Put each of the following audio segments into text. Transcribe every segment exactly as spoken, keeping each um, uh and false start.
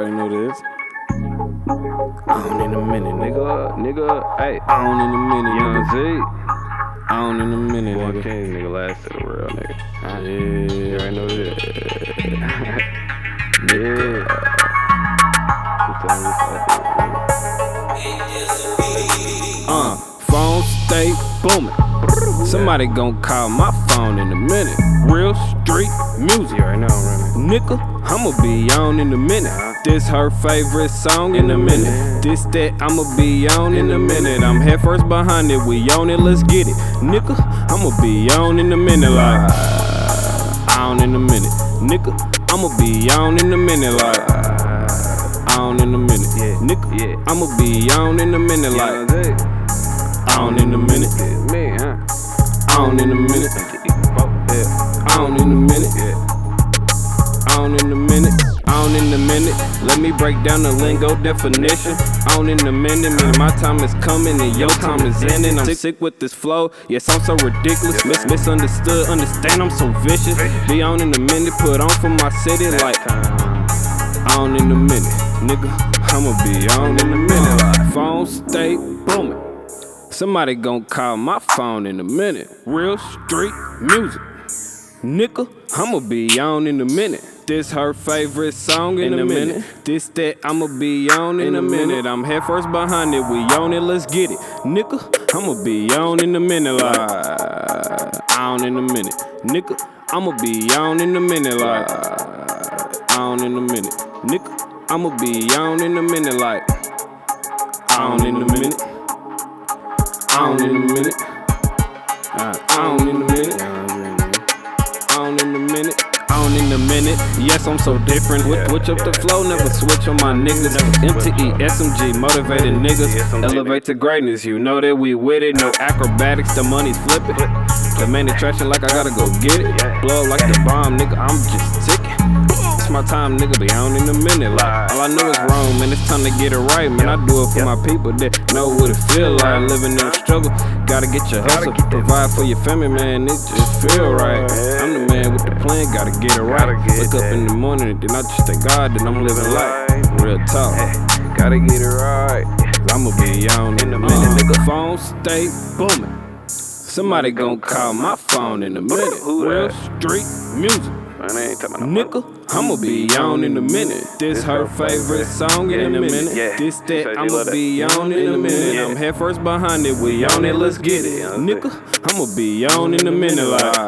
already know this. On in a minute, nigga. Nigga, hey. On in a minute, Young nigga. Z. On in a minute, Boy nigga. King, nigga, last to the real nigga. Huh? Yeah. You already know this. Nigga. You tell me this, Uh, phone stay booming. Somebody gon' call my phone in a minute. Real street music. You already know I'm running. Nigga, I'ma be on in a minute. This her favorite song in a minute. This that I'ma be on in a minute. I'm head first behind it, we on it, let's get it. Nigga, I'ma be on in a minute like on in a minute. Nigga, I'ma be on in a minute like on in a minute. Yeah, Nigga, yeah. I'ma be on in a minute like on in a minute. Me, huh? On in a minute. On in a minute. On in a minute. On in a minute. Let me break down the lingo definition. On in a minute, meaning my time is coming and your time is ending. I'm sick with this flow. Yes, I'm so ridiculous. Mis misunderstood. Understand I'm so vicious. Be on in a minute. Put on for my city like on in a minute, nigga. I'ma be on in a minute. Like phone stay booming. Somebody gon' call my phone in a minute. Real street music. Nigga, I'ma be on in a minute. This her favorite song in, in a minute. minute. This that I'ma be on in, in a minute. minute. I'm head first behind it, we on it, let's get it. Nigga, I'ma be on in a minute like on in a minute. Nigga, I'ma be on in a minute like on in a minute. Nigga, I'ma be on in a minute like on in a minute. On in a minute. On in a minute. On in a minute. On in a minute. Yes, I'm so different. Switch up the flow, never switch on my niggas. M T E, S M G, motivated niggas. Elevate to greatness, you know that we with it. No acrobatics, the money's flipping. The main attraction, like I gotta go get it. Blow up like the bomb, nigga, I'm just ticking. It's my time, nigga, be on in a minute. Like, all I know is wrong, man, it's time to get it right, man. I do it for my people that know what it feel like. Living in the struggle, gotta get your hustle. Provide for your family, man, it just feel right. I'm the man with the plan, gotta get it right. Wake up in the morning, and then I just thank God that I'm living life. Real talk, gotta get it right. I'ma be on in a minute, nigga. Phone stay booming. Somebody gon' call my phone in a minute. Real street music. Nigga, I'ma be on in a minute. This her favorite song in a minute. This that I'ma be on in a minute. I'm head first behind it, we on it, let's get it. Nigga, I'ma be on in a minute like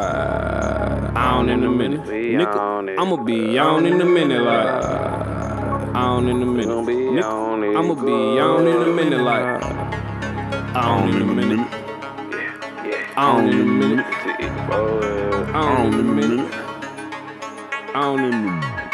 on in a minute. Nigga, I'ma be on in a minute like on in a minute. Nigga, I'ma be on in a minute like on in a minute. On in a minute. On in a minute. On in a minute.